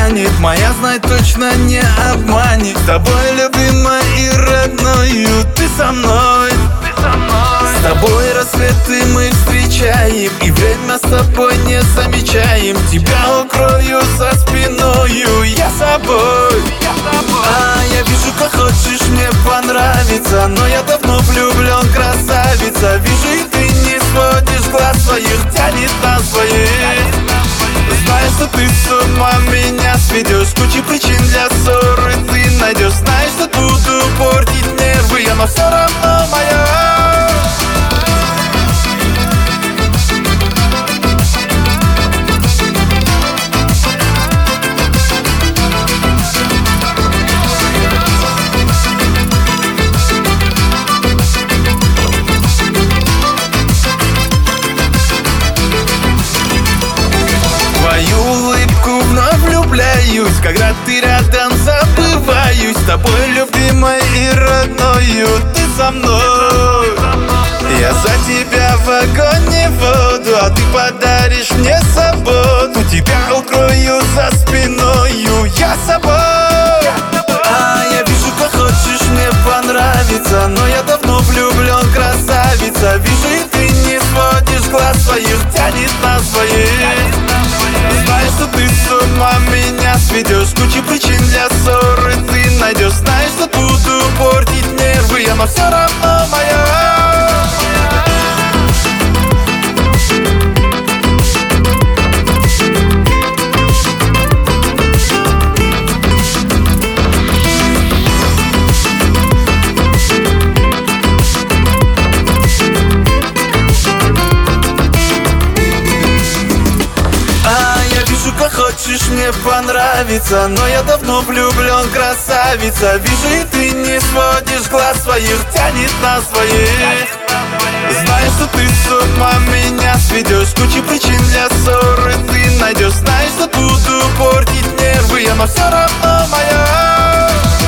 тянет, моя, знай, точно не обманет. С тобой, любимой и родною, ты со мной. С тобой рассветы мы встречаем, и время с тобой не замечаем. Тебя укрою за спиною, я собой. Я вижу, как хочешь мне понравиться, но я давно влюблен, красавица. Вижу, и ты не сводишь глаз своих, тянет на своих. Знаешь, что ты с ума меня сведешь, кучу причин для ссоры ты найдешь. Знаешь, что буду портить нервы я, но все равно моя. Когда ты рядом, забываюсь. С тобой, любимой и родною, ты со мной. Я за тебя в огонь и воду, а ты подаришь мне свободу. Тебя укрою за спиною, я собой. Я вижу, как хочешь мне понравиться, но я давно влюблен, красавица. Вижу, и ты не сводишь глаз своих, тянет на своих. Знаешь, что ты с ума меня сведешь, кучу причин для ссоры ты найдешь. Знаешь, что буду портить нервы я, но все равно моя. Хочешь мне понравиться, но я давно влюблен, красавица. Вижу, и ты не сводишь глаз своих, тянет на своих. Знаешь, что ты с ума меня сведешь, кучу причин для ссоры ты найдешь. Знаешь, что буду портить нервы я, но все равно моя.